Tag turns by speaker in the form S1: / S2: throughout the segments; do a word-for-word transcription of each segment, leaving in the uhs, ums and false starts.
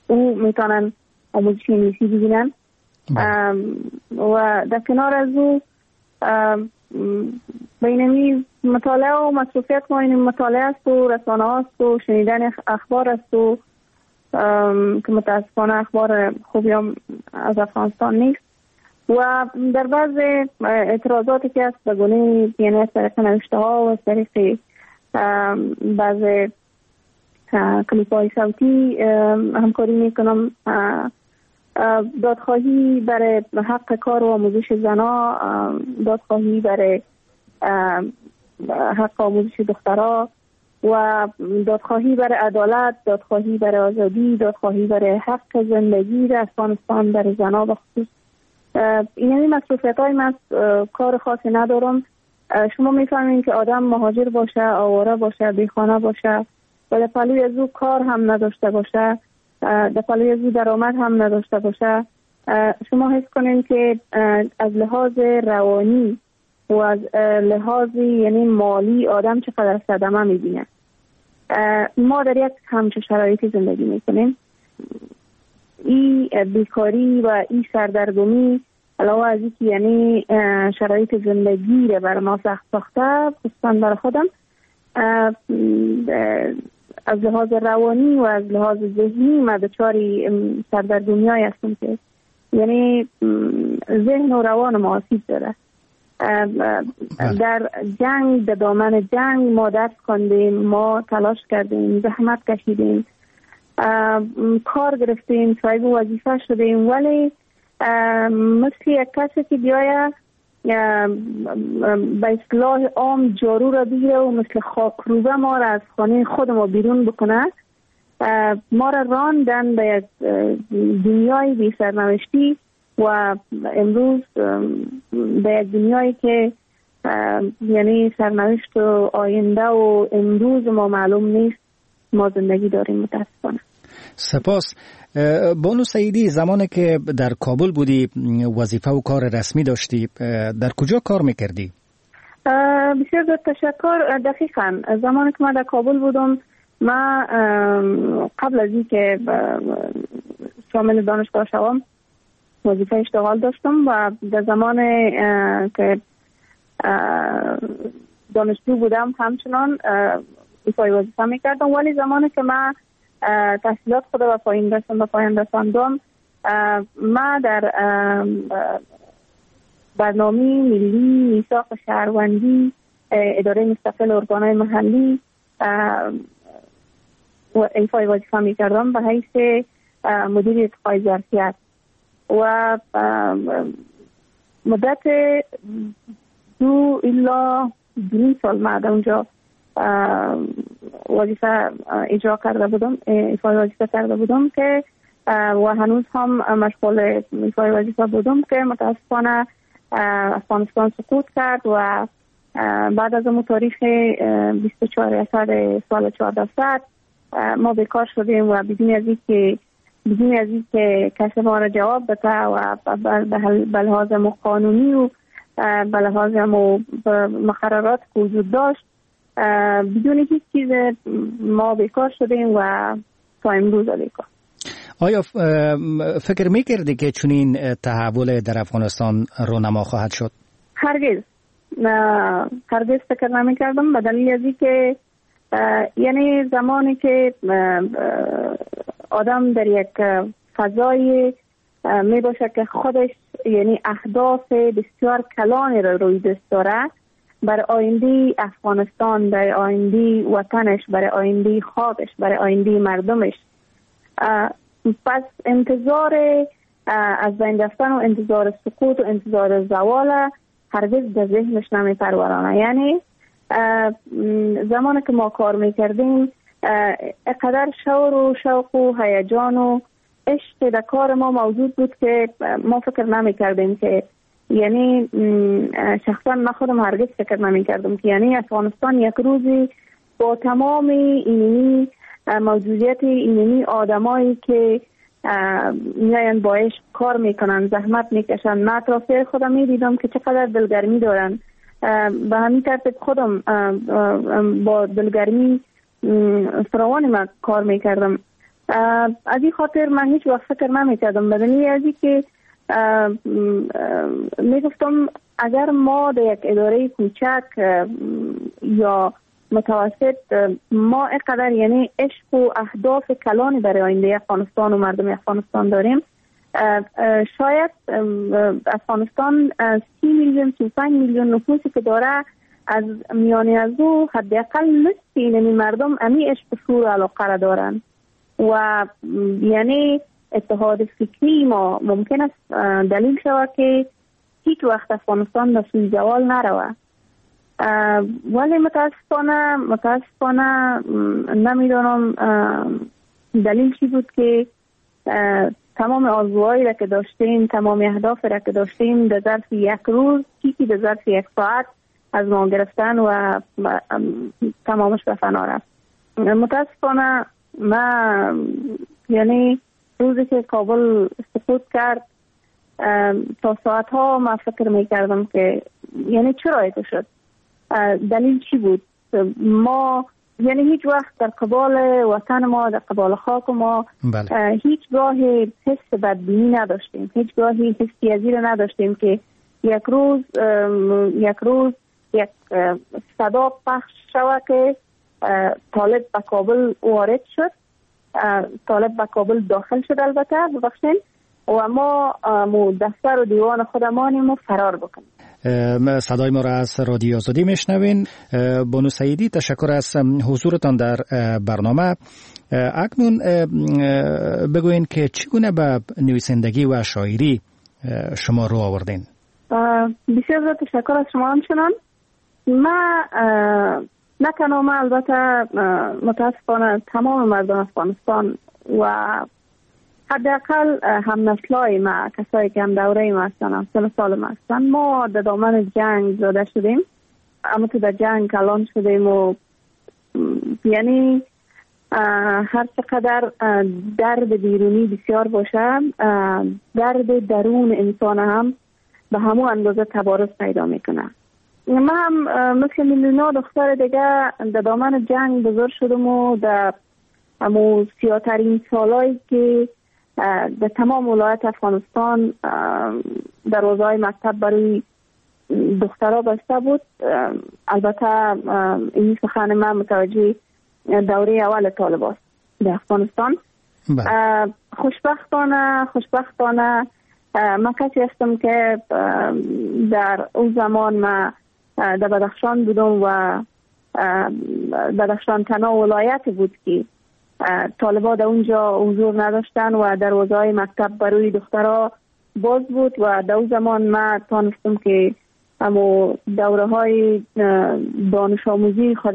S1: او میتونن آموزش انگلیسی ببینن. و در کنار از او بینمی مطالعه و مصروفیت ما این مطالعه است و رسانه هاست و شنیدن اخبار است و که متاسفانه اخبار خوبی هم از افغانستان نیست و در بعض اعتراضاتی که است بگونه یعنی از طریق نوشته ها و از طریق بعض کلیپ های صوتی همکاری میکنم. دادخواهی برای حق کار و آموزش زنا، دادخواهی برای حق آموزش دخترها و دادخواهی برای عدالت، دادخواهی برای آزادی، دادخواهی برای حق زندگی در افغانستان برای زنا بخصوص. این همین مصروفیت های من کار خاصی ندارم. شما میفهمین که آدم مهاجر باشه، آواره باشه، بیخانه باشه و در پلوی از او کار هم نداشته باشه، در پلوی از او درآمد هم نداشته باشه، شما حس کنین که از لحاظ روانی و از لحاظ یعنی مالی آدم چقدر صدمه میبینه. ما در یک همچه شرایطی زندگی میکنیم. این بیکاری و این سردرگمی علاوه از اینکه یعنی شرایط زندگی رو بر ما سخت ساخته، خصوصا برای خودم از لحاظ روانی و از لحاظ ذهنی ما دچاری سردرگمی‌هایی هستم که یعنی ذهن و روان ما آسیب داره. در جنگ، در دامن جنگ ما درس خواندیم، ما تلاش کردیم، زحمت کشیدیم، کار گرفتیم، صاحب وظیفه شدیم، ولی مثل یک کسی که بیایه به اصطلاح عام جارو را بگیره و مثل خاکروبه ما را از خانه خود ما بیرون بکنه، ما را راندن به یک دنیای بی سرنوشتی و امروز به یک دنیایی که یعنی سرنوشت و آینده و امروز ما معلوم نیست ما زندگی داریم متاسفانه.
S2: سپاس. بانو سعیدی، زمانی که در کابل بودی وظیفه و کار رسمی داشتی، در کجا کار میکردی؟
S1: بسیار زیاد تشکر. دقیقاً زمانی که من در کابل بودم، من قبل از این که شامل دانشگاه شوم وظیفه اشتغال داشتم و در زمان که دانشجو بودم همچنان ایفای وظیفه میکردم، ولی زمانی که من تحصیلات خود و پایین رساندم و پایین رساندم ما در برنامه ملی میثاق شهروندی اداره مستقل ارگانهای محلی و ایفای وظیفه میکردم به حیث مدیر ارتقای ظرفیت و مدت دو الا دو سال من اونجا وظیفه اجرا کرده بودم، ایفای وظیفه کرده بودم که و هنوز هم مشغول ایفای وظیفه بودم که متاسفانه افغانستان سقوط کرد و بعد از اون تاریخ بیست و چهار اسفند سال چهارده صد ما بیکار شدیم و بدون از اینکه بدون از اینکه کسی ما را جواب بده و به لحاظ قانونی و به لحاظ مقررات که وجود داشت بدون هیچ چیز ما بیکار شدیم و تا امروز بیکار.
S2: آیا فکر میکردی که چنین تحول در افغانستان رونما خواهد شد؟
S1: هرگز هرگز فکر نمیکردم، به دلیل از اینکه یعنی زمانی که آدم در یک فضای می باشه که خودش یعنی اهداف بسیار کلانی رو روی دست داره برای آینده افغانستان، برای آینده وطنش، برای آینده خاکش، برای آینده مردمش، پس انتظار از بین رفتن و انتظار سقوط و انتظار زوال هرگز در ذهنش نمی پرورانه. یعنی زمانی که ما کار میکردیم اقدر شور و شوق و هیجان و عشق در کار ما موجود بود که ما فکر نمی کردیم که یعنی شخصا من خودم هرگز فکر نمی کردم که یعنی افغانستان یک روزی با تمام اینی موجودیت اینی آدمایی که میاین با عشق کار میکنن، زحمت میکشن، من اطرافیای خودم میدیدم که چقدر دلگرمی دارن. به همین ترتیب خودم با دلگرمی فراوان من کار میکردم از این خاطر من هیچ وقت فکر نمی‌کردم بدنی از این که میگفتم اگر ما در یک اداره کوچک یا متوسط ما اینقدر یعنی عشق و اهداف کلانی برای آینده افغانستان و مردم افغانستان داریم، شاید افغانستان سی میلیون سی و پنج میلیون نفوسی که داره، از میانی از او حداقل نصف این مردم امی عشق و شور و علاقه را دارن و یعنی اتحاد فکری ما ممکن است دلیل شود که هیچ وقت افغانستان به سوی زوال نروه. ولی متاسفانه متاسفانه نمیدونم دلیل چی بود که تمام آرزوهایی را که داشتیم، تمام اهداف را که داشتیم در ظرف یک روز، چیزی در ظرف یک ساعت از ما گرفتن و تمامش به فنا رفت. متاسفانه ما یعنی روزی که کابل سقوط کرد تا ساعت ها ما فکر میکردم که یعنی چرا ایتو شد، دلیل چی بود. ما یعنی هیچ وقت در قبال وطن ما، در قبال خاک ما بله. هیچ گاهی حس بدبینی نداشتیم، هیچ گاهی حسی از این نداشتیم که یک روز یک روز یک صدا پخش شود که طالب به کابل وارد شد، طالب به کابل داخل شد البته ببخشین، و ما دفتر و دیوان خودمانیم و فرار بکنیم.
S2: صدای ما را از رادیو آزادی میشنوین. بانو سعیدی، تشکر از حضورتان در برنامه. اکنون بگوین که چگونه به نویسندگی و شاعری شما رو آوردین؟
S1: بسیار زیاد تشکر از شما. همچنان ما نه تنها ما، البته متاسفانه تمام مردم افغانستان و حداقل هم نسلای ما، کسایی که هم دوره ما هستن، هم سن سال ما هستن، ما در دامن جنگ زاده شدیم، اما تو در جنگ کلان شدیم و یعنی هر چقدر درد بیرونی بسیار باشه، درد درون انسان هم به همون اندازه تبارز پیدا میکنه. ما هم مثل میلیون‌ها دختر دیگه در دامن جنگ بزرگ شدم و در همو سیاترین سالایی که در تمام ولایت افغانستان دروازه‌های مکتب برای دخترها بسته بود. البته این سخن من متوجه دوره اول طالباست در افغانستان. خوشبختانه خوشبختانه من کسی هستم که در اون زمان ما در بدخشان بودم و بدخشان تنها ولایت بود که طالبا در اونجا حضور نداشتن و دروازه‌های مکتب برای دخترها باز بود و در اون زمان ما تانستم که همو دوره‌های دانش آموزی خود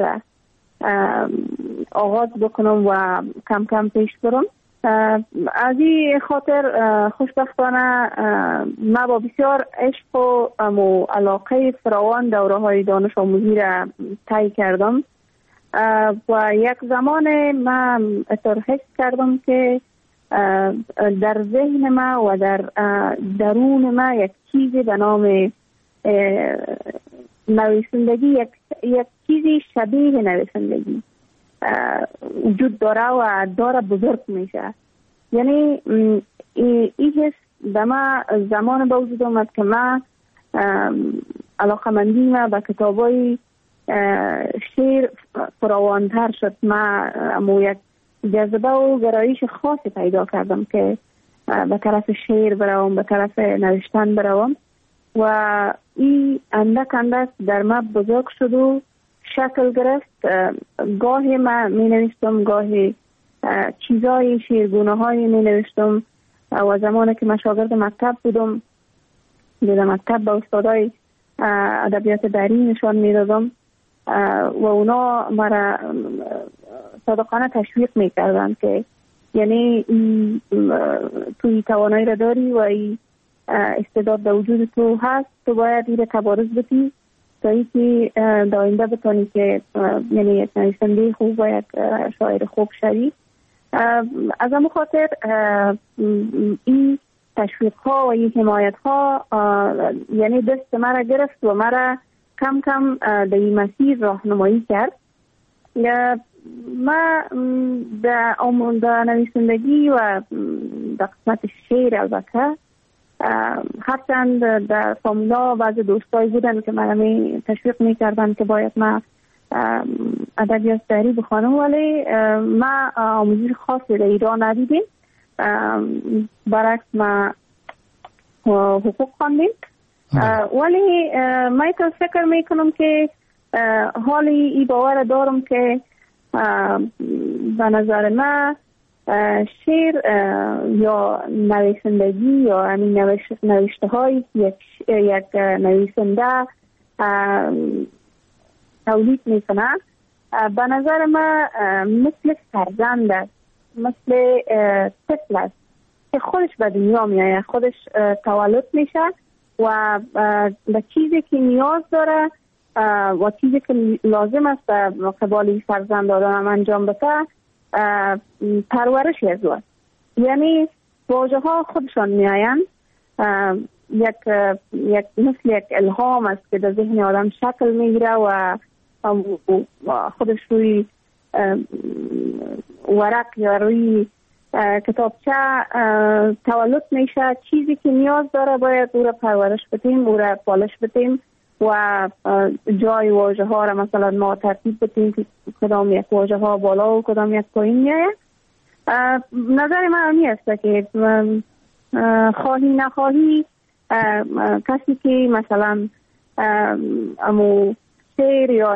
S1: آغاز بکنم و کم کم پیش برم. از این خاطر خوشبختانه ما با بسیار عشق و علاقه فراوان دوره‌های دانش آموزی را طی کردم و یک زمان من اطور حس کردم که در ذهن ما و در درون ما یک چیزی به نام نویسندگی، یک, یک چیزی شبیه نویسندگی وجود داره و داره بزرگ میشه. یعنی این حس به ما زمان به وجود آمد که ما علاقمندی ما به کتابای شعر فراوانتر شد. ما امو یک جذبه و گرایش خاصی پیدا کردم که به طرف شعر بروم، به طرف نوشتن بروم و این اندک اندک در ما بزرگ شد و شکل گرفت. گاهی ما می نوشتم، گاهی چیزای شیرگونه هایی می نوشتم و زمانی که من شاگرد مکتب بودم در مکتب به استادای ادبیات دری نشان می دادم و اونا مرا صادقانه تشویق می کردن که یعنی توی توانایی را داری و ای استعداد در وجود تو هست، تو باید این را تبارز بدی تا اینکه در آینده بتانی که یعنی یک نویسنده خوب و یک شاعر خوب شوی. از همون خاطر این تشویق ها و این حمایت ها یعنی دست مرا گرفت و مرا کم کم در این مسیر راهنمایی کرد. ما در آموزه نویسندگی و در قسمت شعر البته هرچند در فامیلا بعض دوستایی بودن که من تشویق میکردن که باید ما ادبیات شعری بخوانم، ولی ما آموزش خاصی در ایران ندیدیم. برعکس ما حقوق خواندیم، ولی من فکر میکنم که حالی ای باور دارم که به نظر من شعر یا نویسندگی یا همین نوشته های یک, یک نویسنده تولید میکنه، به نظر من مثل فرزند است، مثل طفل است که خودش به دنیا میآید، خودش تولد میشه و به چیزی که نیاز داره و چیزی که لازم است به قبال فرزند آدم انجام بده پرورش از او. یعنی واژه ها خودشان میآیند، یک یک مثل یک الهام است که در ذهن آدم شکل میگیره و خودش روی ورق یا روی کتابچه تولد میشه. چیزی که نیاز داره باید او را پرورش بدیم، او را پالش بدیم و جای واژه ها را مثلا ما ترتیب بدیم که کدام یک واژه ها بالا و کدام یک پایین میآید. نظر من همی است که خواهی نخواهی کسی که مثلا امو شعر یا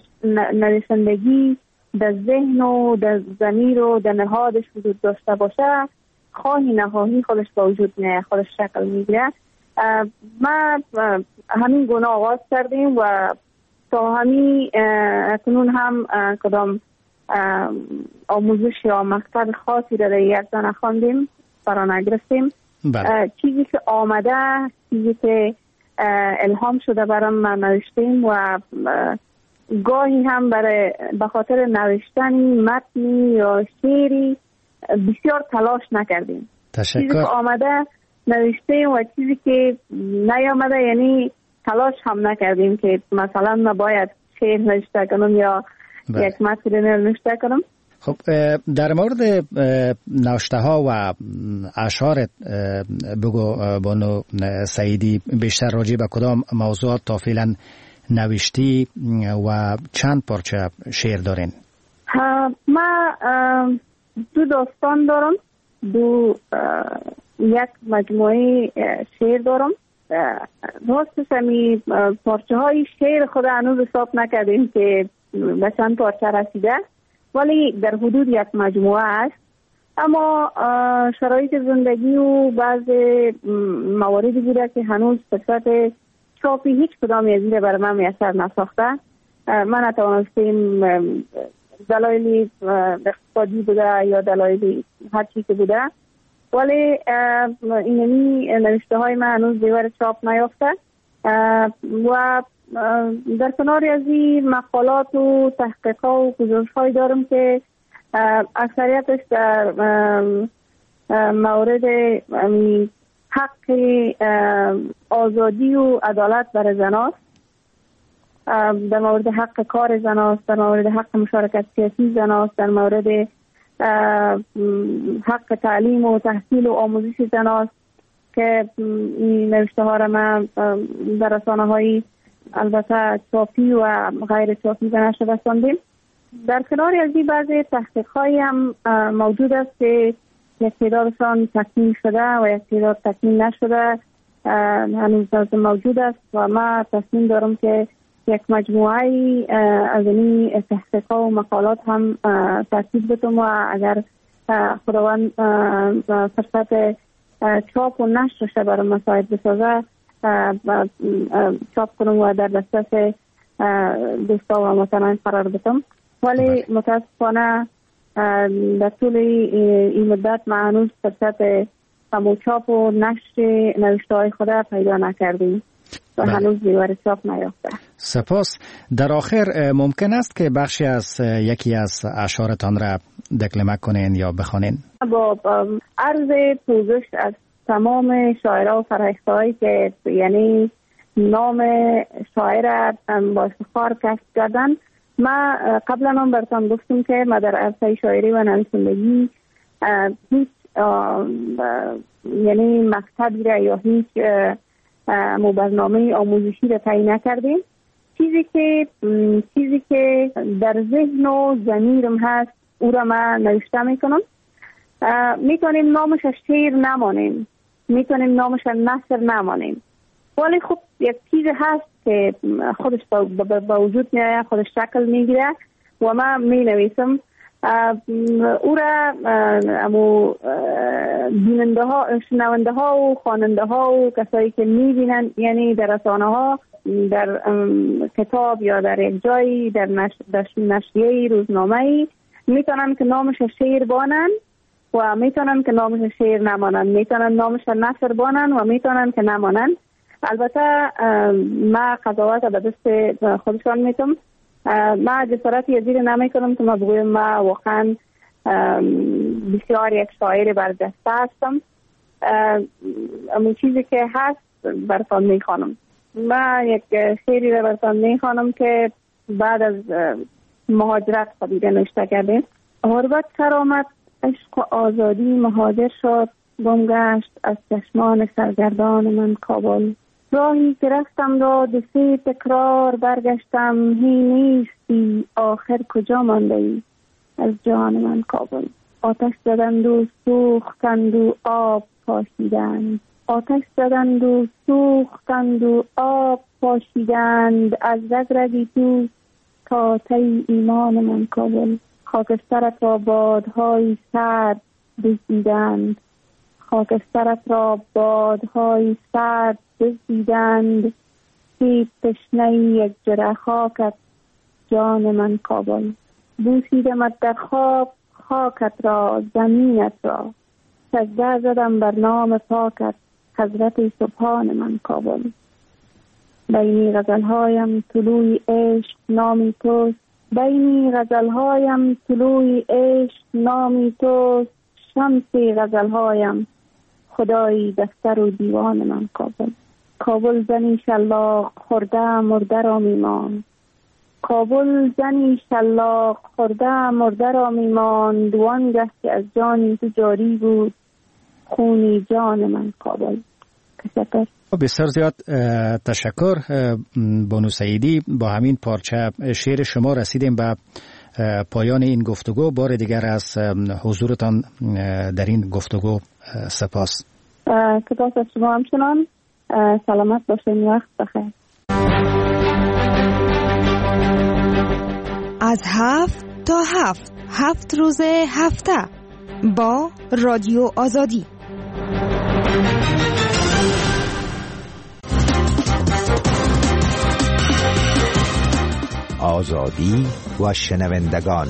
S1: نویسندگی در ذهن و در ضمیر و در نهادش وجود داشته باشه، خواهی نخواهی خودش با وجود میاد، خودش شکل میگیره. ما همین گونه آغاز کردیم و تا همین اکنون هم کدام آموزش یا مکتب خاصی را در یک زن خواندیم، فرا نگرفتیم. چیزی که آمده، چیزی که الهام شده برام ما نوشتیم و گاهی هم برای به خاطر نوشتن متنی یا شعری بسیار تلاش نکردیم.
S2: تشکر.
S1: چیزی که آمده نوشتیم و چیزی که نیامده یعنی تلاش هم نکردیم که مثلا نباید شعر نوشته کنم یا بله. یک متن نوشته کنم.
S2: خب در مورد نوشته ها و اشعارت بگو بانو سعیدی، بیشتر راجع به کدام موضوعات تا فعلا نوشتی و چند پارچه شعر دارین؟
S1: ما دو داستان دارم، دو یک مجموعه شعر دارم. راستش همی پارچه های شعر خود هنوز حساب نکردیم که به چند پارچه رسیده، ولی در حدود یک مجموعه است. اما شرایط زندگی و بعض مواردی بوده که هنوز فرصت چاپی هیچ کدام از این برای من میسر نساخته. من نتوانستیم، دلایلی اقتصادی بوده یا دلایلی هر چی که بوده، ولی اینمی نوشته های من هنوز دیوار چاپ نیافته و در کنار از این مقالات و تحقیقات و گزارش های دارم که اکثریتش در مورد حق آزادی و عدالت برای زناست، در مورد حق کار زناست، در مورد حق مشارکت سیاسی زناست، در مورد حق تعلیم و تحصیل و آموزش زناست که این نوشته ها را من در رسانه های البته چاپی و غیر چاپی نشده رساندیم. در کنار از این بعضی تحقیق هایی هم موجود است که یک تعدادشان تکمیل شده و یک تعداد تکمیل نشده هنوز موجود است و ما تصمیم دارم که یک مجموعه از این تحقیق و مقالات هم ترتیب بدم و اگر خداوند فرصت چاپ و نشرش برای مساعد بسازه چاپ کنم و در دسترس دوستا و مطمئن قرار بدم. ولی متاسفانه در طول این مدت ما هنوز فرصت چاپ و نشر نوشته های خود پیدا نکردیم و هنوز دیوار چاپ نیافته.
S2: سپاس. در آخر ممکن است که بخشی از یکی از اشعارتان را دکلمه کنین یا بخوانین؟ با
S1: عرض پوزش از تمام شاعرها و فرهیخته‌هایی که یعنی نام شاعر با افتخار کسب کردن ما قبلا هم براتون گفتم که ما در عرصه شاعری و نویسندگی هیچ یعنی مکتبی را یا هیچ برنامه آموزشی را تعیین نکردیم. چیزی که چیزی که در ذهن و ضمیرم هست او را من نوشته میکنم. میتونیم نامش شعر نمانیم، میتونیم نامش نثر نمانیم، ولی خب یک چیز هست که خودش با وجود میاد، خودش شکل میگیره و من می نویسم. او را امو بیننده ها، شنونده ها و خواننده ها و کسایی که میبینن، یعنی در رسانه ها، در کتاب یا در یک جایی، در نشریه روزنامه‌ای، میتونن که نامش شعر بانن و میتونن که نامش شعر نمانن، میتونن نامش نثر بانن و میتونن که نمانن. البته ما قضاوت به دست خودشان میتونم. ما جسارتی ازیر نمی کنم که ما بگویم ما واقعا بسیار یک شاعر برجسته هستم. اون چیزی که هست براتون میخوانم. ما یک شعری را براتون میخوانم که بعد از مهاجرت خودیده نوشته کردیم. غربت سر آمد، عشق و آزادی مهاجر شد، گم گشت از چشمان سرگردان من کابل. راهی که رفتم را دو سه تکرار برگشتم، هی نیستی آخر کجا مانده ای از جان من کابل. آتش زدند و سوختند و آب پاشیدند، آتش زدند و سوختند و آب پاشیدند، از رگ رگی دوست تا تی ایمان من کابل. خاکسترت را بادهای سرد دزدیدند، خاکسترت را بادهای سرد دزدیدند، سیب تشنه یک جرعه خاکت جان من کابل. بوسیدمت در خواب خاکت را زمینت را، سجده زدم بر نام پاکت حضرت سبحان من کابل. بینی غزلهایم طلوع عشق نامی توست، بینی غزلهایم طلوع عشق نامی توست، شمسی غزلهایم خدایی دفتر و دیوان من کابل. کابل زنی شلاق خورده مرده را میمان، کابل زنی شلاق خورده مرده را میمان، دوانگه که از جانی تو جاری بود خونی جان من کابل. تشکر.
S2: بسیار زیاد تشکر بانو سعیدی. با همین پارچه شعر شما رسیدیم به پایان این گفتگو. بار دیگر از حضورتان در این گفتگو سپاس.
S1: سپاس از شما همچنان. سلامت باشین، وقت بخیر.
S3: از هفت تا هفت هفت روز هفته با رادیو آزادی.
S4: آزادی و شنوندگان.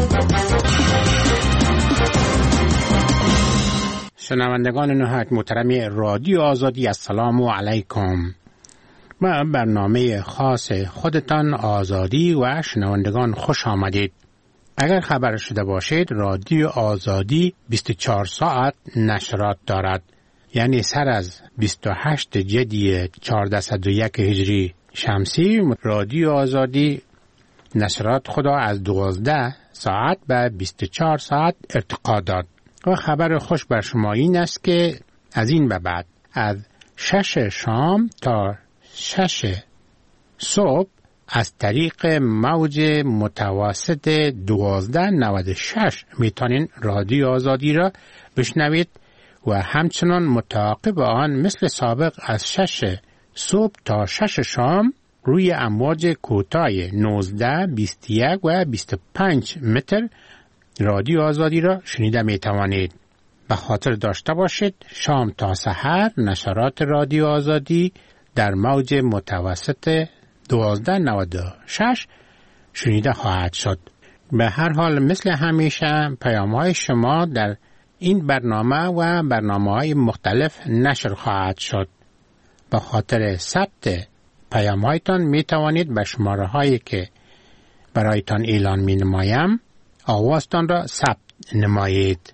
S5: شنوندگان نهایت محترم رادیو آزادی، السلام علیکم. با برنامه خاص خودتان آزادی و شنوندگان خوش آمدید. اگر خبر شده باشید رادیو آزادی بیست و چهار ساعت نشرات دارد، یعنی سر از بیست و هشت جدی چهارصد و یک هجری شمسی رادیو آزادی نشرات خدا از دوازده ساعت به بیست و چهار ساعت ارتقا داد. و خبر خوش بر شما این است که از این به بعد از شش شام تا شش صبح از طریق موج متوسط دوازده نود و شش میتونین رادیو آزادی را بشنوید و همچنان متعاقب آن مثل سابق از شش صبح تا شش شام روی امواج کوتاه نوزده، بیست و یک و بیست و پنج متر رادیو آزادی را شنیده می توانید. به خاطر داشته باشید شام تا سحر نشرات رادیو آزادی در موج متوسط دوازده نود و شش شنیده خواهد شد. به هر حال مثل همیشه پیام های شما در این برنامه و برنامه های مختلف نشر خواهد شد. به خاطر ثبت پیام هایتان می توانید به شماره هایی که برایتان اعلان می نمایم آوازتان را ثبت نمایید.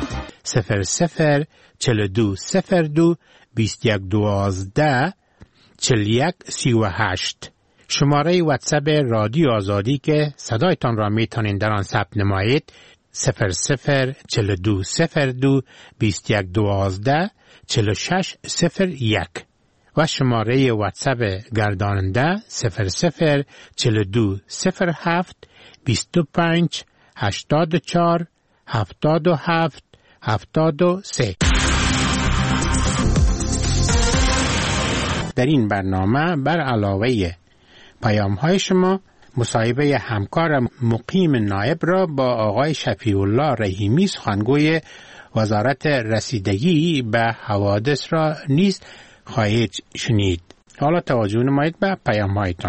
S5: صفر صفر چل دو صفر دو بیست یک دوازده چهل و یک سی و هشت. شماره واتساپ رادیو آزادی که صدایتان را میتونین در آن ثبت نمایید صفر صفر چهل و دو صفر دو بیست و یک دوازده چهل و شش صفر یک و شماره واتساپ گرداننده صفر صفر چهل و دو صفر هفت بیست و پنج هشتاد و چهار هفتاد و هفت هفتاد و سه. در این برنامه بر علاوه پیام های شما مصاحبه همکار مقیم نایب را با آقای شفیع الله رحیمی سخنگوی وزارت رسیدگی به حوادث را نیز خواهید شنید. حالا توجه نمایید به پیام هایتان.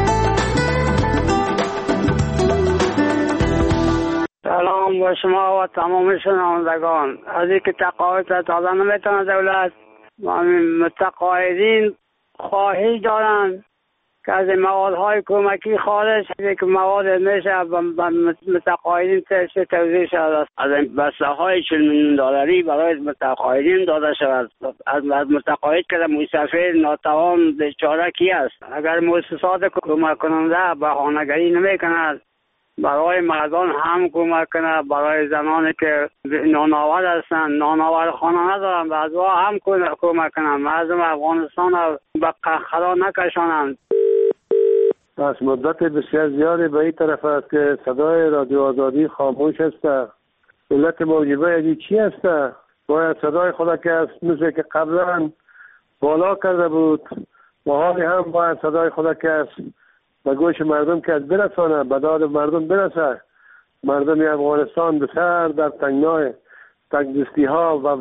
S6: سلام با شما و تمام شنوندگان. از اینکه تقاعد تازه نمیتونه دولت متقاعدین خواهش دارن که از موادهای کمکی خارج که مواد میشه به متقاعدین توزیع شود، از بسته های چهل میلیون دلاری برای متقاعدین داده شود. از متقاعد که مسافر ناتوان بیچاره کی است؟ اگر مؤسسات کمک کننده بهانه‌گری نمیکند برای مردان هم کمک کنه، برای زنانی که نانآور هستند نانآور خانه ندارند از او هم کمک کنند، مردم افغانستان را به قهقرا نکشانند.
S7: از مدت بسیار زیادی به این طرف است که صدای رادیو آزادی خاموش است. علت موجبه ازی چی است؟ باید صدای خود که است مثل که قبلا بالا کرده بود و حالی هم باید صدای خود که است به گوش مردم که از برسانه، به داد مردم برسه. مردم افغانستان بسر در تنگنای تنگدستی ها و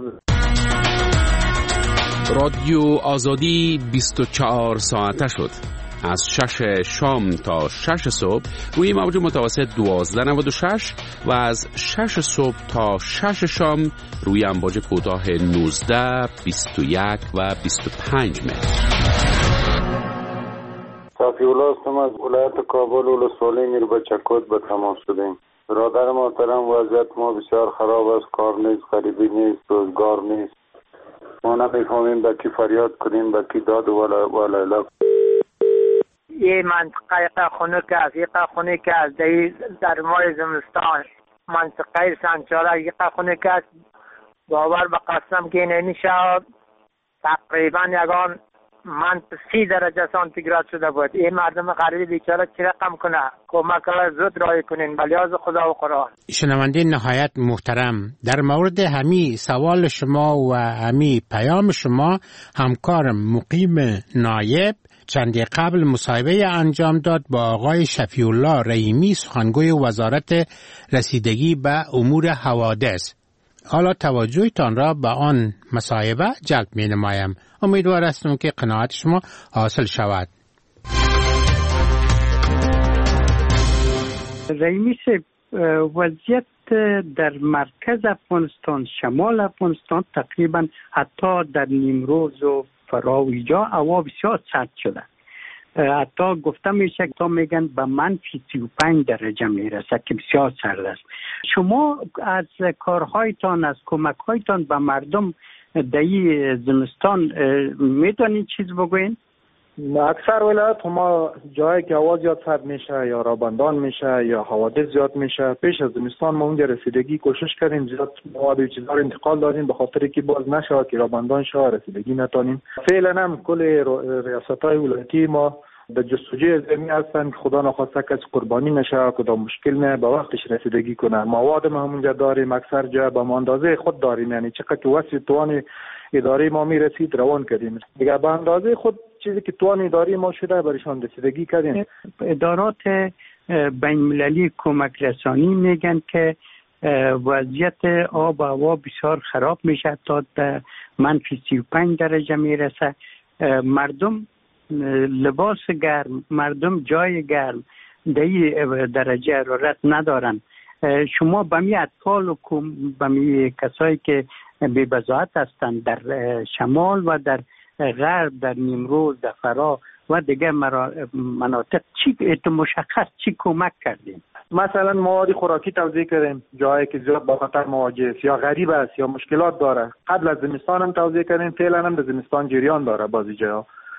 S8: رادیو آزادی بیست و چهار ساعته شد. از شش شام تا شش صبح روی موج متوسط دوازده نود و شش و از شش صبح تا شش شام روی امواج کوتاه نوزده، بیست و یک و بیست و پنج متر.
S9: صافی الله هستم از ولایت کابل ولسوالی میر بچکوت به تماس شدیم. برادر محترم وضعیت ما بسیار خراب است، کار نیست، غریبی نیست، روزگار نیست. ما نمیفهمیم به کی فریاد کنیم، به کی داد و لیلا.
S6: یه منطقه خنک است، یه خنک است در ماه زمستان، منطقه سنچاره یه خنک است. باور به قسم که نمیشه، تقریبا یگان من سی درجه سانتیگراد شده بود. این مردم غریب بیچاره چی رقم کنه؟ کمک زود رای کنین بلیاز خدا و قرآن.
S5: شنونده نهایت محترم، در مورد همی سوال شما و همی پیام شما همکارم مقیم نایب چندی قبل مصاحبه انجام داد با آقای شفیع الله رحیمی سخنگوی وزارت رسیدگی به امور حوادث. حالا توجهتان را به آن مصاحبه جلب می نمایم. امیدوار هستم که قناعت شما حاصل شود.
S10: رحیمی صاحب، وضعیت در مرکز افغانستان، شمال افغانستان تقریبا حتی در نیمروز و فراویجا هوا بسیار سرد شده. حتی گفته میشه تا میگن به منفی سی و پنج درجه میرسه که بسیار سرد است. شما از کارهایتان، از کمکهایتان به مردم در این زمستان میتونید چیز بگوین؟
S11: اکثر ولایت ما جایی که هوا زیاد سرد میشه یا رابندان میشه یا حوادث زیاد میشه، پیش از زمستان ما اونجا رسیدگی کوشش کردیم زیاد مواد و چیزا انتقال دادیم به خاطر که باز نشه که رابندان شه رسیدگی نتونیم. فعلا هم کل ریاست‌های ولایتی ما در جستجوی زمین هستن که خدا نخواسته کسی قربانی نشه، کدام مشکل نه به وقتش رسیدگی کنه. مواد ما همونجا داریم، اکثر جا به اندازه خود داریم، یعنی چقدر که وسع توان اداره ما میرسید روان کردیم. دیگه به اندازه خود چیزی که توان اداره ما شده برایشان رسیدگی کردیم.
S10: ادارات بین المللی کمک رسانی میگن که وضعیت آب و هوا بسیار خراب میشه تا منفی سی و پنج درجه میرسه. مردم لباس گرم، مردم جای گرم در درجه حرارت ندارن. شما به می اطفال و به می کسایی که بی بضاعت هستند در شمال و در غرب، در نیمروز، در فرا و دیگه مناطق چی مشخص چی کمک کردیم؟
S11: مثلا مواد خوراکی توزیع کردیم جایی که زیاد با خطر مواجه است یا غریب است یا مشکلات داره. قبل از زمستان هم توزیع کردیم، فعلا هم در زمستان جریان داره. بعضی جاها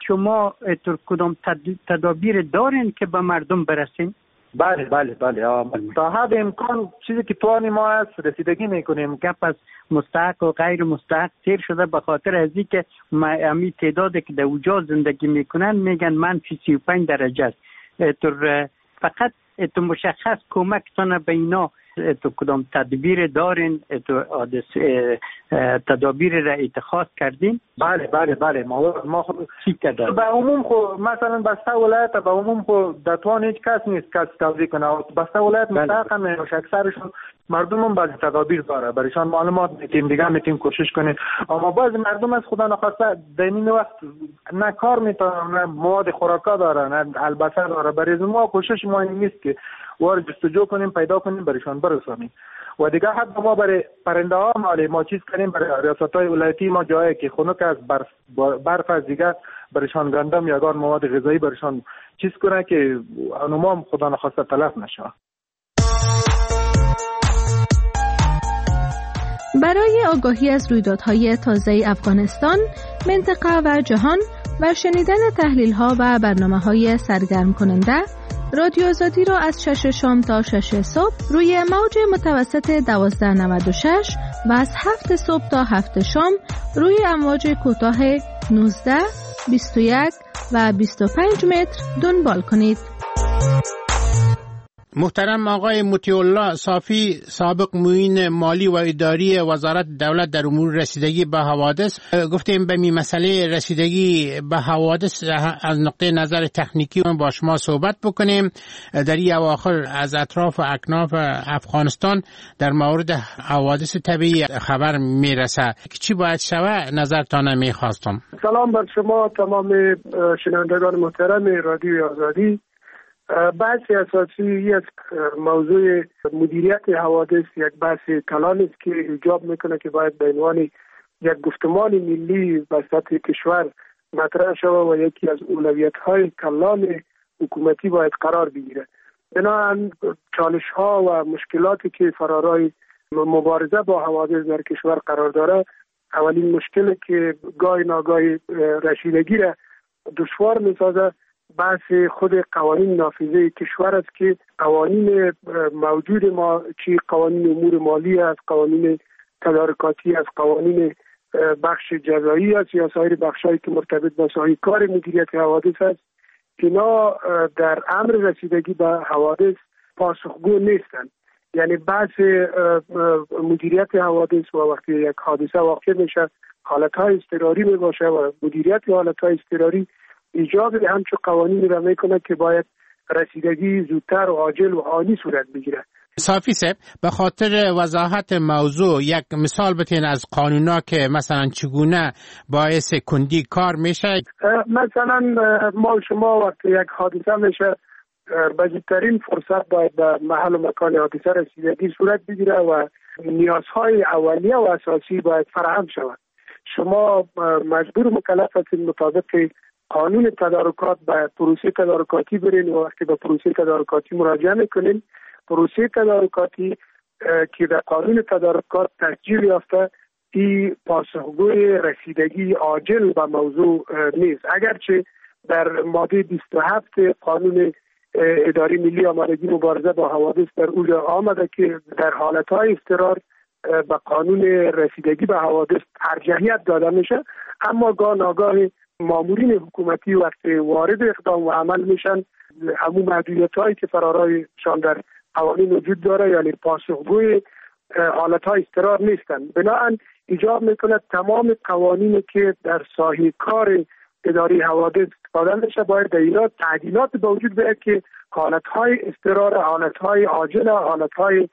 S10: شما اتر کدام تدابیر دارین که به مردم برسین؟
S11: بله بله بله تا حد امکان چیزی که توانی ما هست رسیدگی میکنیم.
S10: گپ از مستحق و غیر مستحق تیر شده به خاطر از این که امی تعدادی که در اوجا زندگی میکنن میگن منفی سی و پنج درجه است. اتر فقط اتر مشخص کمکتان به اینا اتر کدام تدبیر دارین، اتر تدابیر را اتخاذ کردین؟
S11: بله بله بله ما ما خود چی کردیم. به عموم خو مثلا بسته ولایت به عموم خو دتوان هیچ کس نیست کس توضیح کنه. بسته ولایت مستحق میشه، اکثرشون مردم هم بعضی تدابیر داره، برایشان معلومات میتیم دیگه میتیم کوشش کنیم. اما بعضی مردم از خدا نخواسته در این وقت نه کار میتونن، نه مواد خوراکا داره، نه البته داره. برای ما کوشش ما این نیست که وارد جستجو کنیم پیدا کنیم برایشان برسونیم. و دیگه حتی ما برای پرنده ها مالی ما چیز کنیم، برای ریاست های ولایتی ما جایی که خنک از برف, برف از دیگه برایشان گندم یا اگر مواد غذایی برایشان چیز کنه که انوما خدا نخواسته تلف نشه.
S12: برای آگاهی از رویدادهای تازه افغانستان، منطقه و جهان و شنیدن تحلیل‌ها و برنامه‌های سرگرم کننده، رادیو آزادی را از شش شام تا شش صبح روی موج متوسط دوازده نود و شش و از هفت صبح تا هفت شام روی امواج کوتاه نوزده، بیست و یک و بیست و پنج متر دنبال کنید.
S5: محترم آقای مطیع الله صافی، سابق معین مالی و اداری وزارت دولت در امور رسیدگی به حوادث، گفتیم به این مسئله رسیدگی به حوادث از نقطه نظر تکنیکی با شما صحبت بکنیم. در این اواخر از اطراف و اکناف افغانستان در مورد حوادث طبیعی خبر میرسه، چی باید شود نظرتان میخواستم؟
S7: سلام بر شما تمام شنوندگان محترم رادیو آزادی. بحث اساسی از موضوع مدیریت حوادث یک بحث کلان است که ایجاب میکنه که باید به عنوان یک گفتمان ملی به سطح کشور مطرح شود و یکی از اولویت های کلان حکومتی باید قرار بگیره. بنابراین چالش ها و مشکلاتی که فرارای مبارزه با حوادث در کشور قرار داره، اولین مشکلی که گاهی ناگاهی رسیدگی را دشوار میسازه بحث خود قوانین نافذه کشور است که قوانین موجود ما، چی قوانین امور مالی است، قوانین تدارکاتی است، قوانین بخش جزایی است یا سایر بخشایی که مرتبط با سایر کار مدیریت حوادث است، اینا در امر رسیدگی به حوادث پاسخگو نیستند. یعنی بحث مدیریت حوادث و وقتی یک حادثه واقع میشه حالتهای اضطراری می باشه و مدیریت حالتهای اضطراری ایجاب همچون قوانین را میکنه که باید رسیدگی زودتر و عاجل و آنی صورت بگیره.
S5: صافی صاحب، به خاطر وضاحت موضوع یک مثال بتین از قانونا که مثلا چگونه باعث کندی کار میشه؟
S7: مثلا ما شما وقتی یک حادثه میشه بزرگترین فرصت باید به محل و مکان حادثه رسیدگی صورت بگیره و نیازهای اولیه و اساسی باید فراهم شود. شما مجبور مکلف هستید مطابق قانون تدارکات به پروسه تدارکاتی برین و وقتی به پروسه تدارکاتی مراجعه میکنین، پروسه تدارکاتی که در قانون تدارکات تسجیل یافته این پاسخگوی رسیدگی عاجل به موضوع نیست. اگرچه در ماده بیست و هفت قانون اداره ملی آمادگی مبارزه با حوادث در اونجا آمده که در حالتهای اضطرار به قانون رسیدگی به حوادث ارجحیت داده میشه، اما گاه ناگاه مامورین حکومتی وقتی وارد اقدام و عمل میشن همون محدودیت هایی که فرارایشان در قوانین وجود داره یعنی پاسخگوی حالت های اضطرار نیستن. بنابراین ایجاب میکنه تمام قوانینی که در ساحه کار اداره حوادث استفاده میشه باید در اینا تعدیلات به وجود بیاید که حالت های اضطرار، حالت های عاجل، حالت های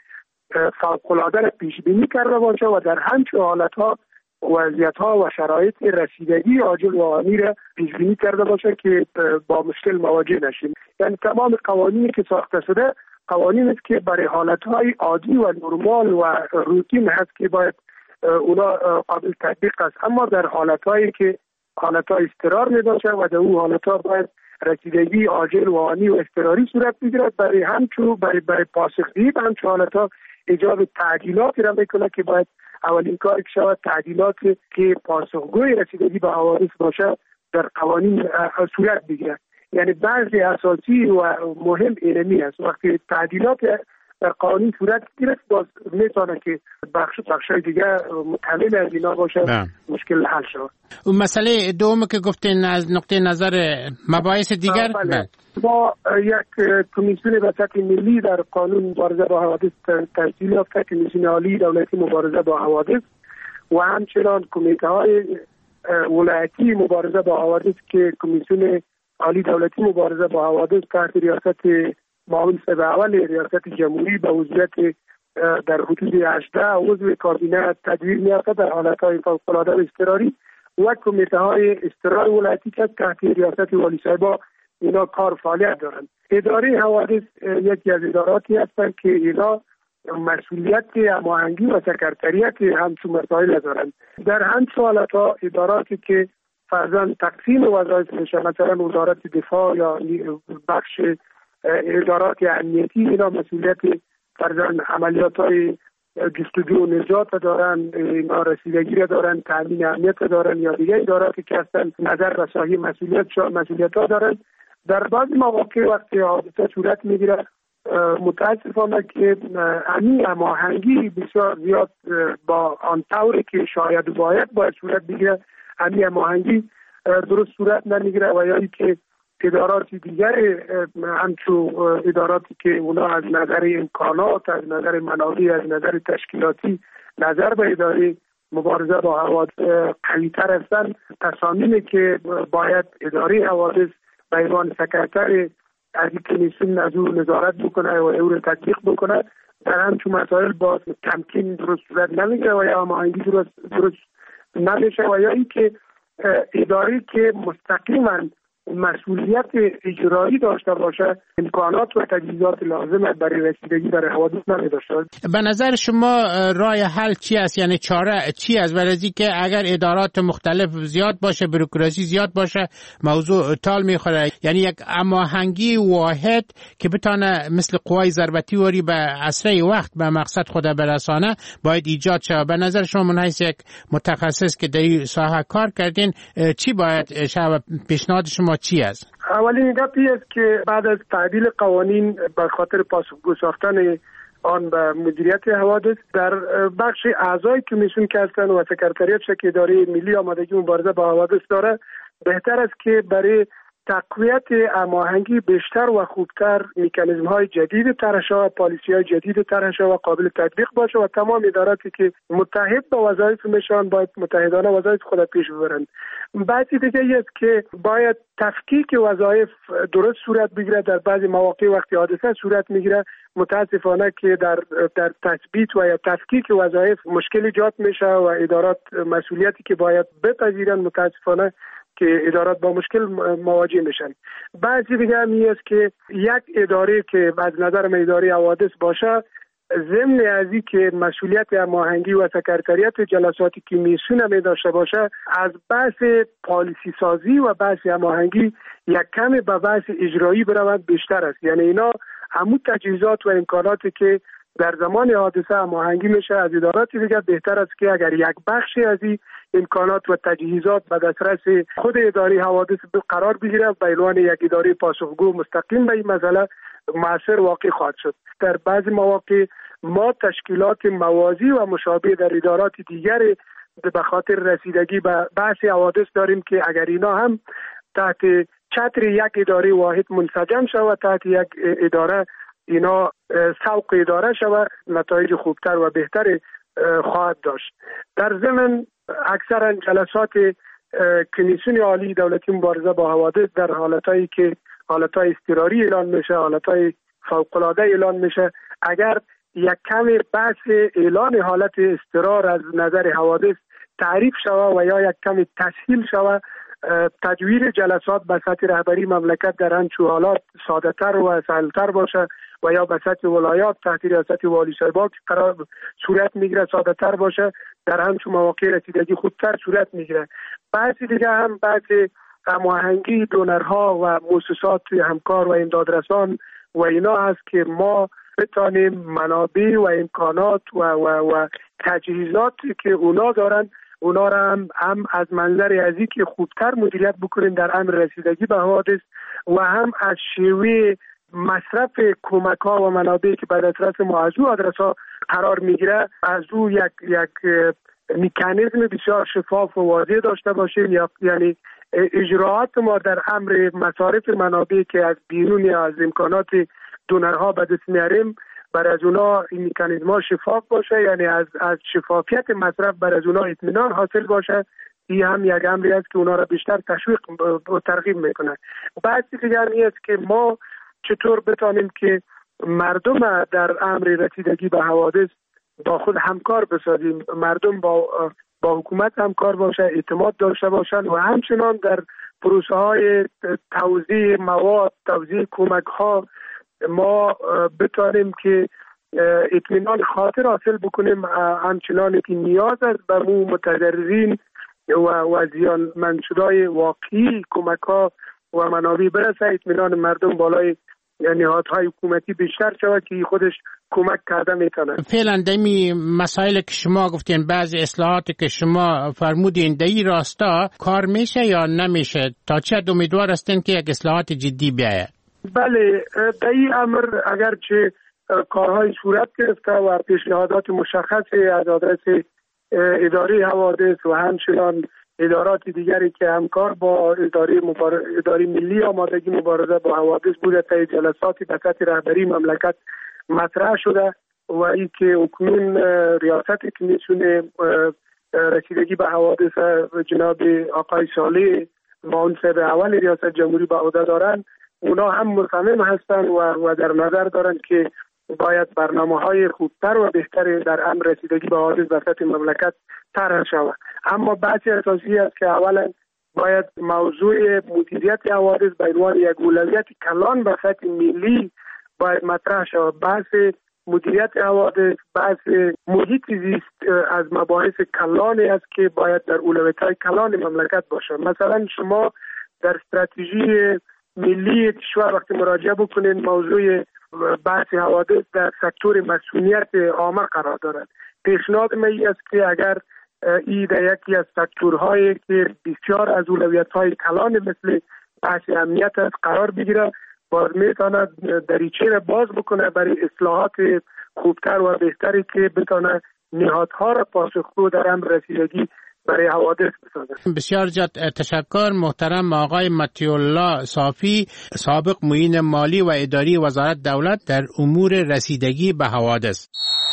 S7: فوق العاده را پیش بینی کرده باشه و در همچون حالت ها وضعیت ها و شرایط رسیدگی عاجل و آنی را پیش بینی کرده باشه که با مشکل مواجه نشیم. یعنی تمام قوانینی که ساخته شده قوانین است که برای حالت های عادی و نرمال و روتین هست که باید اونا قابل تطبیق است، اما در حالت هایی که حالت های اضطرار می باشه و در اون حالت ها باید رسیدگی عاجل و آنی و اضطراری صورت بگیرد. برای همچون برای برای پاسخگویی به همچون حالت ها ایجاب تعدیلاتی را میکنه که باید اولین کار که شود تعدیلاتی که پاسخگوی رسیدگی به حوادث باشه
S13: در قوانین صورت بگیره. یعنی بعضی اساسی و مهم اینمی است. وقتی تعدیلات در قوانین صورت گرفت باز میتونه که بخش بخشای دیگه مکمل از اینا باشه ده. مشکل حل شود.
S5: اون مسئله دوم که گفتین از نقطه نظر مباحث دیگر
S13: بله. ما یک کمیسیون به سطح ملی در قانون مبارزه با حوادث تشکیل یافته، کمیسیون عالی دولتی مبارزه با حوادث و همچنان کمیته های ولایتی مبارزه با حوادث که کمیسیون عالی دولتی مبارزه با حوادث تحت ریاست معاون صدر اول ریاست جمهوری به عضویت در حدود هجده عضو کابینه تدبیر می‌یافته در حالت‌های فوق‌العاده و اضطراری و کمیته های اضطراری ولایتی که تحت ریاست والی صاحبا اینا کار فعالیت دارند. اداره حوادث یکی از اداراتی هستند که اینا مسئولیت هماهنگی و سکرتریت همچون مسائل دارند. در همچون حالت‌ها اداراتی که فرضاً تقسیم وظایف میشه، مثلا وزارت دفاع یا بخش ادارات امنیتی، اینا مسئولیت فرضاً عملیات‌های جستجو و نجات دارن، اینا رسیدگی را دارن، تامین امنیت دارن یا دیگه اداراتی که هستن نظر رسانی مسئولیت مسئولیت ها دارن. در بعض مواقع وقتی حادثه صورت میگیره متاسفانه که همین هماهنگی بسیار زیاد با آن طوری که شاید باید باید صورت بگیره همین هماهنگی درست صورت نمیگیره و یا اینکه ادارات دیگر همچون اداراتی که اونا از نظر امکانات، از نظر منابع، از نظر تشکیلاتی نظر به اداره مبارزه با حوادث قوی‌تر هستند، تصامیمی که باید اداره حوادث به عنوان سکرتر از این کمیسیون از او نظارت بکنه و او رو تطبیق بکنه در همچون مسائل باز تمکین درست صورت نمیگیره و یا هماهنگی درست درست نمیشه و یا اینکه اداره که مستقیما مسئولیت اجرایی داشته باشه امکانات و تجهیزات لازم برای رسیدگی برای حوادث نداشته.
S5: به نظر شما راه حل چی است؟ یعنی چاره چی است؟ برای که اگر ادارات مختلف زیاد باشه، بروکراسی زیاد باشه، موضوع تال میخوره. یعنی یک هماهنگی واحد که بتونه مثل قوای ضربتی وری به اسرع وقت به مقصد خود برسانه باید ایجاد شه. به نظر شما من حیث یک متخصص که در این ساحه کار کردین چی باید شه؟ پیشنهاد شما چی است؟
S13: اولین گپی است که بعد از تعدیل قوانین به خاطر پاسخگو ساختن آن به مدیریت حوادث در بخش اعضای کمیسیون که هستند و سکرتریات که اداره ملی آمادگی مبارزه با حوادث داره، بهتر است که برای تقویت هماهنگی بیشتر و خوبتر مکانیزم های جدید طرح شود، پالیسی های جدید طرح شود و قابل تطبیق باشه و تمام اداراتی که متحد به وظایف میشن باید متحدانه وظایف خود پیش ببرند. بعضی دیگه است که باید تفکیک وظایف درست صورت بگیره. در بعضی مواقع وقتی حادثه صورت میگیره متاسفانه که در در تثبیت و یا تفکیک وظایف مشکل ایجاد میشه و ادارات مسئولیتی که باید بپذیرن متاسفانه که ادارات با مشکل مواجه میشن. بعضی دیگه همی است که یک اداره که از نظر من اداره حوادث باشه ضمن از این که مسئولیت هماهنگی و سکرتریات جلسات کمیسیون می داشته باشه، از بحث پالیسی سازی و بحث هماهنگی یک کمی به بحث اجرایی برود بیشتر است. یعنی اینا همون تجهیزات و امکاناتی که در زمان حادثه هماهنگی میشه از ادارات دیگه بهتر است که اگر یک بخشی از این امکانات و تجهیزات به دسترس خود اداره حوادث قرار بگیره به عنوان یک اداره پاسخگو مستقیم به این مسئله مؤثر واقع خواهد شد. در بعضی مواقع ما تشکیلات موازی و مشابه در ادارات دیگر به خاطر رسیدگی به بحث حوادث داریم که اگر اینا هم تحت چتر یک اداره واحد منسجم شود، تحت یک اداره اینا سوق اداره شود، نتایج خوبتر و بهتر خواهد داشت. در ضمن اکثرا جلسات کمیسیون عالی دولتی مبارزه با حوادث در حالتایی که حالتهای اضطراری اعلان میشه، حالتهای فوق‌العاده اعلان میشه، اگر یک کمی بحث اعلان حالت اضطرار از نظر حوادث تعریف شود و یا یک کمی تسهیل شود، تجویر جلسات به سطح رهبری مملکت در همچون حالات ساده تر و سهلتر باشه و یا به سطح ولایات تحت ریاست والی صاحبا که قرار صورت میگیره ساده تر باشه، در همچون مواقع رسیدگی خودتر صورت میگیره. بعضی دیگه هم بعض هماهنگی دونرها و مؤسسات همکار و امدادرسان و اینا هست که ما بتانیم منابع و امکانات و و و تجهیزاتی که اونا دارن اونا را هم, هم از منظر ازی که خوبتر مدیریت بکنیم در امر رسیدگی به حوادث و هم از شیوه مصرف کمک ها و منابعی که به دسترس ما از او آدرس ها قرار میگیره از او یک یک مکانیزم بسیار شفاف و واضح داشته باشیم، یا یعنی اجراعات ما در امر مصارف منابعی که از بیرون از امکانات دونرها به دست میاریم بر از اونا این مکانیزم ها شفاف باشه، یعنی از از شفافیت مصرف بر از اونا اطمینان حاصل باشه. این هم یک امری است که اونا را بیشتر تشویق و ترغیب میکنه. بعضی دیگر است که ما چطور بتانیم که مردم در امر رسیدگی به حوادث با خود همکار بسازیم، مردم با با حکومت همکار باشه، اعتماد داشته باشند و همچنان در پروسه های توزیع مواد، توزیع کمک ها ما بتانیم که اطمینان خاطر حاصل بکنیم، همچنان که نیاز است به مو متضررین و و زیانمندشدهای واقعی کمک ها و منابع برسه، اطمینان مردم بالای نهادهای حکومتی بیشتر شود که خودش کمک کرده میتونه.
S5: فعلا دمی مسائل که شما گفتین، بعضی اصلاحاتی که شما فرمودین دایی راستا کار میشه یا نمیشه؟ تا چه حد امیدوار هستین که یک اصلاحات جدی بیاید؟
S13: بله، دایی امر اگرچه کارهای صورت گرفته و پیشنهادات مشخصی از آدرس اداره حوادث و همچنان ادارات دیگری که همکار با اداره مبار... اداره ملی آمادگی مبارزه با حوادث بوده تا جلساتی به سطح رهبری مملکت مطرح شده و این که اکنون ریاست کمیسیون رسیدگی به حوادث جناب آقای صالح منصب اول ریاست جمهوری به عهده دارن، اونا هم مصمم هستند و, و در نظر دارند که باید برنامه‌های خوبتر و بهتری در امر رسیدگی به حوادث به سطح مملکت طرح شود. اما بحث اساسی است که اولا باید موضوع مدیریت حوادث به عنوان یک اولویت کلان به سطح ملی باید مطرح شود. بحث مدیریت حوادث بحث محیط زیست از مباحث کلانی است که باید در اولویت‌های کلان مملکت باشد. مثلا شما در استراتژی ملی کشور وقتی مراجعه بکنید موضوع بحث حوادث در سکتور مسئولیت عامه قرار دارد. پیشنهاد من است که اگر این در یکی از سکتورهایی که بسیار از اولویت‌های کلان مثل بحث امنیت است قرار بگیرد، باز میتواند دریچه را باز بکنه برای اصلاحات خوبتر و بهتری که بتونه نهادها را پاسخگو در امر رسیدگی برای حوادث بسازه.
S5: بسیار جد تشکر محترم آقای مطیع الله صافی، سابق معین مالی و اداری وزارت دولت در امور رسیدگی به حوادث.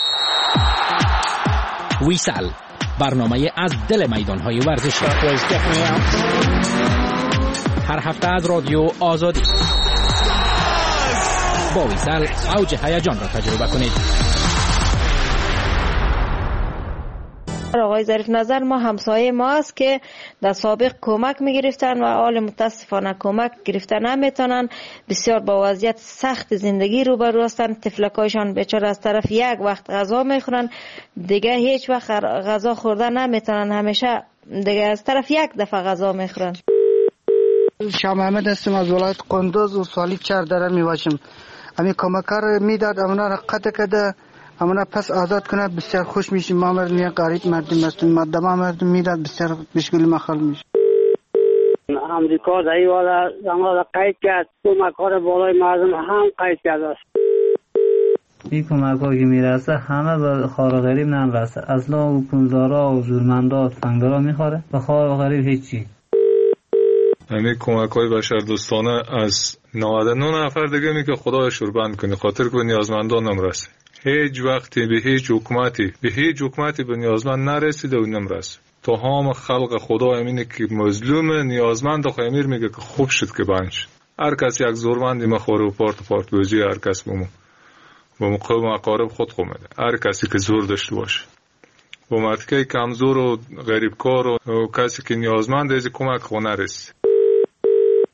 S14: ویسال، برنامه از دل میدان‌های ورزشی. هر هفته از رادیو آزادی. با ویسال اوج هیجان را تجربه کنید.
S15: آقای ظریف نظر ما همسایه ما است که در سابق کمک میگرفتن و حال متاسفانه کمک گرفتن نمیتونن، بسیار با وضعیت سخت زندگی روبرو هستن. طفلکایشان بیچاره از طرف یک وقت غذا میخورن، دیگه هیچ وقت غذا خوردن نمیتونن، همیشه دیگه از طرف یک دفعه غذا میخورن.
S16: شاه محمد هستم از ولایت قندوز و سالی چهار داره میباشم. امی کمکار میداد امنا را قطع کده، امنا پس آزاد کنه، بسیار خوش میشیم. ما مردم یک قریب مردم هستیم، مردم مردم میداد، بسیار بشکل مخال میشه.
S6: امریکا در این والا زمان قید کرد، کمکار بالای مردم هم قید کرد است.
S17: این کمک ها که میرسه همه به خار غریب نمیرسه، اصلا و پولدارا و زورمندا فنگرا میخوره، به خار غریب هیچی.
S18: همین کمک های بشر دوستانه از نود و نه نفر دیگه می که خدای شوربند کنی، خاطر که به نیازمندان نمرسه. هیچ وقتی به هیچ حکومتی به هیچ حکومتی به نیازمند نرسیده و نمرسه. تو هم خلق خدا همینه که مظلوم نیازمند و خیمیر میگه که خوب شد که بنش. هر کس یک زورمندی مخوره و پارت پارت بوزی، هر کس بمو با مقام اقارب خود خو میده. هر کسی که زور داشته باشه با مرتکه کمزور و غریبکار و کسی که نیازمند از کمک خو نرسه.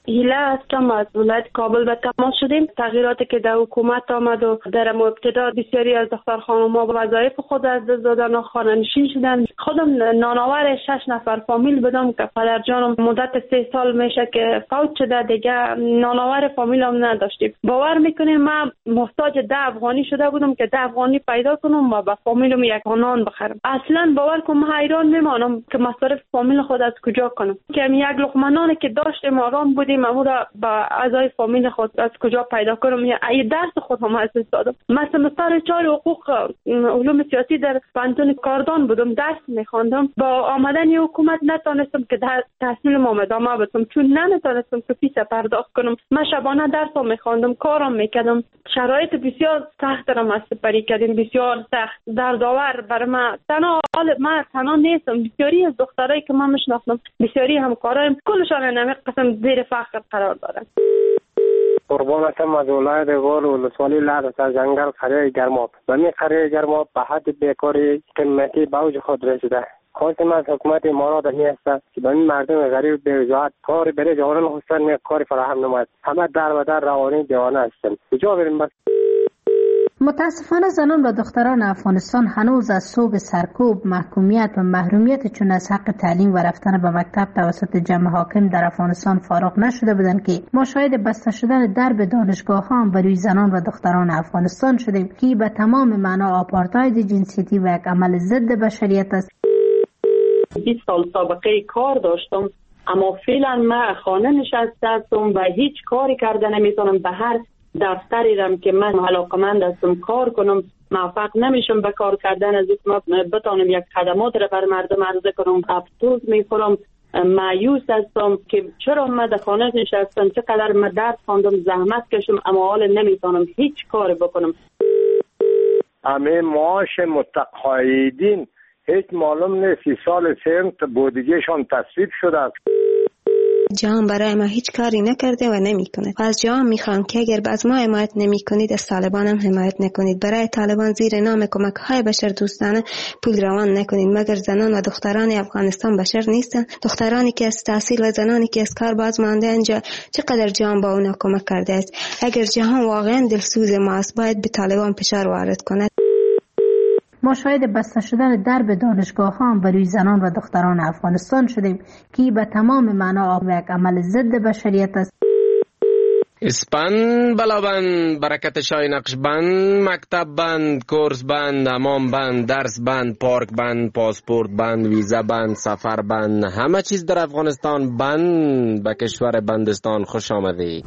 S19: هیله هستم، از ولایت کابل به تماس شدیم. تغییراتی که در حکومت آمد و در ابتدا بسیاری از دختر خانم‌ها وظایف خود از دست دادن و خانه‌نشین شدن. خودم نانآور شش نفر فامیل بودم که پدر جانم مدت سه سال میشه که فوت شده، دیگه نانآور فامیلم نداشتیم. باور میکنیم من محتاج ده افغانی شده بودم که ده افغانی پیدا کنم و به فامیلم یک نان بخرم. اصلا باور کنم من حیران میمانم که مصارف فامیل خود از کجا کنم، که یک لقمه نانی که داشتیم آرام بودیم اما را با اعضای فامیل خود از کجا پیدا کنم. یا ای درس خود هم از دادم. مثلا مستر چهار حقوق علوم سیاسی در پانتون کاردان بودم، درس میخواندم. با آمدن حکومت نتونستم که تحصیلم ادامه بدم چون نمیتونستم که فیس پرداخت کنم. من شبانه درس میخواندم، کارم میکردم. شرایط بسیار سخت را ما سپری کردیم، بسیار سخت دردآور بر ما. تنها حال ما تنها نیستم، بسیاری از دخترایی که من میشناختم، بسیاری همکارایم، کلشان نمی قسم زیر فقر قرار دارن.
S20: قربان هستم از ولایت غور و ولسوالی لعد از جنگل قریه گرماب. و می قریه گرماب به حد بیکاری قیمتی به اوج خود رسیده. خواستم از حکومت امارات می است که به این مردم غریب به وجاهت کاری برای جوانان خواستن می کاری فراهم نماید. همه در و در روانی جوانه هستند. کجا بریم بس؟
S12: متاسفانه زنان و دختران افغانستان هنوز از صوب سرکوب، محکومیت و محرومیت چون از حق تعلیم و رفتن به مکتب توسط جمع حاکم در افغانستان فارغ نشده بودند که ما شاهد بسته شدن درب دانشگاه ها بر روی زنان و دختران افغانستان شدیم که به تمام معنا آپارتاید جنسیتی و یک عمل ضد بشریت است.
S21: بیست سال سابقه کار داشتم، اما فعلا من خانه نشسته هستم و هیچ کاری کرده نمیتونم. به هر دفتری رم که من علاقمند هستم کار کنم موفق نمیشم به کار کردن. از اینکه بتونم یک خدمات را بر مردم عرضه کنم افسوس میخورم، مایوس هستم که چرا من در خانه نشستم، چقدر من درس خواندم، زحمت کشم، اما حالا نمیتونم هیچ کار بکنم.
S7: همه معاش متقاعدین هیچ معلوم نیست سی سال سنت بودجهشان تصویب شده است.
S22: جهان برای ما هیچ کاری نکرده و نمیکنه. از جهان میخوام که اگر از ما حمایت نمیکنید از طالبان هم حمایت نکنید. برای طالبان زیر نام کمک های بشر دوستانه پول روان نکنید، مگر زنان و دختران افغانستان بشر نیستن. دخترانی که از تحصیل و زنانی که از کار باز مانده اینجا چقدر جهان با اونا کمک کرده است. اگر جهان واقعا دلسوز ماست باید به طالبان فشار وارد کند.
S12: ما شاهد بسته شدن درب دانشگاه ها بر روی زنان و دختران افغانستان شدیم که به تمام معنا یک عمل ضد بشریت است.
S23: اسپن بلابند، برکت شای نقش بند، مکتب بند، کورس بند، امام بند، درس بند، پارک بند، پاسپورت بند، ویزا بند، سفر بند، همه چیز در افغانستان بند. به کشور بندستان خوش آمدید.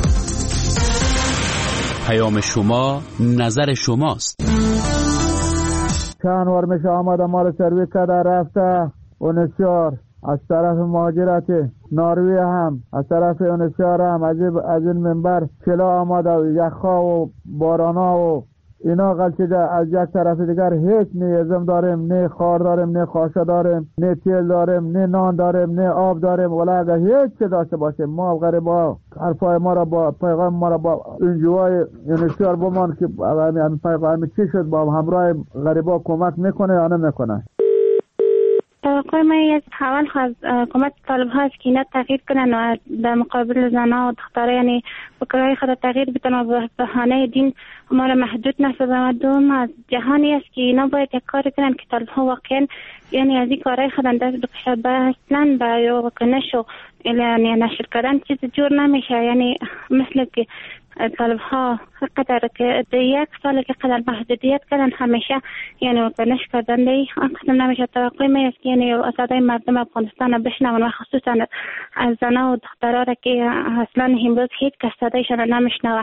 S8: پیام شما نظر شماست.
S24: چند وار میشه آمده مال سرویس کرده رفته اونسیار از طرف مهاجرت ناروی هم از طرف اونسیار هم از این منبر چلا آمده و یخها و بارانا و اینا غلطیده. از یک طرف دیگر هیچ نه ازم داریم، نه خار داریم، نه خاشه داریم، نه تیل داریم، نه نان داریم، نه آب داریم. ولی اگر هیچ چه داشته باشیم ما غریبا حرفای ما را با پیغام ما را با انجوای انشار بمان که همین پیغام چی شد با همراه غریبا کمک میکنه یا نمیکنه.
S25: توقع ما از حوال خواهد حکومت طالب هاست که اینا تغییر کنن و در مقابل زنها و دختره یعنی فکرهای خود تغییر بتن و به بهانه دین ما را محدود نسازن. و دوم از جهانی است که اینا باید یک کاری کنن که طالب ها واقعا یعنی از این کارهای خود دست بکشد. به اصلا به واکنش و یعنی نشر کردن چیز جور نمیشه. یعنی مثل که طالب ها قدر که یک سال که قدر محدودیت کردن همیشه یعنی واکنش کردن دی آن قسم نمیشه. توقع می است یعنی صدای مردم افغانستان بشنون و خصوصا از زنها و دخترها را که اصلا امروز هیچ کس صدایشان نمیشنوه.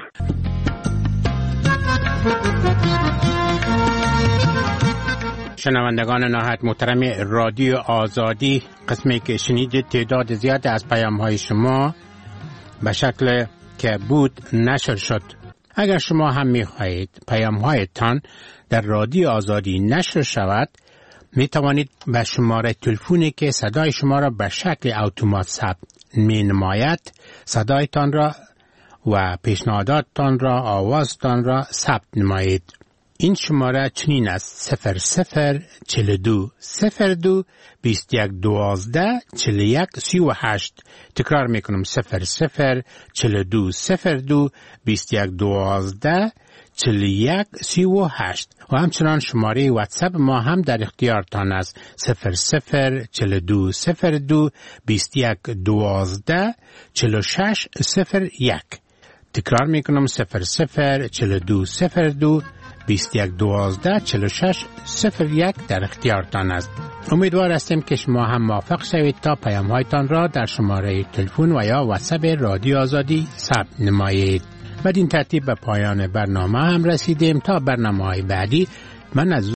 S5: شنوندگان نهایت محترم رادیو آزادی، قسمی که شنیدید تعداد زیاد از پیام های شما به شکل که بود نشر شد. اگر شما هم می خواهید پیام هایتان در رادیو آزادی نشر شود، می توانید به شماره تلفنی که صدای شما را به شکل اتومات ثبت می نماید صدایتان را و پیشنهاداتتان را، آوازتان را ثبت نمایید. این شماره چنین است: صفر صفر چل دو صفر دو بیست یک دوازده چل یک سی و هشت. تکرار میکنم: صفر صفر چل دو صفر دو بیست یک دوازده چل یک سی و هشت. و همچنان شماره واتساپ ما هم در اختیارتان است: صفر صفر چل دو صفر دو بیست یک دوازده چل شش صفر یک. تکرار میکنم: صفر صفر چل دو صفر دو بیست یک دوازده چل شش صفر یک در اختیارتان است. امیدوار هستیم که شما هم موافق شوید تا پیام هایتان را در شماره تلفن و یا واتساپ رادیو آزادی ثبت نمایید. بدین ترتیب به پایان برنامه هم رسیدیم. تا برنامه های بعدی من از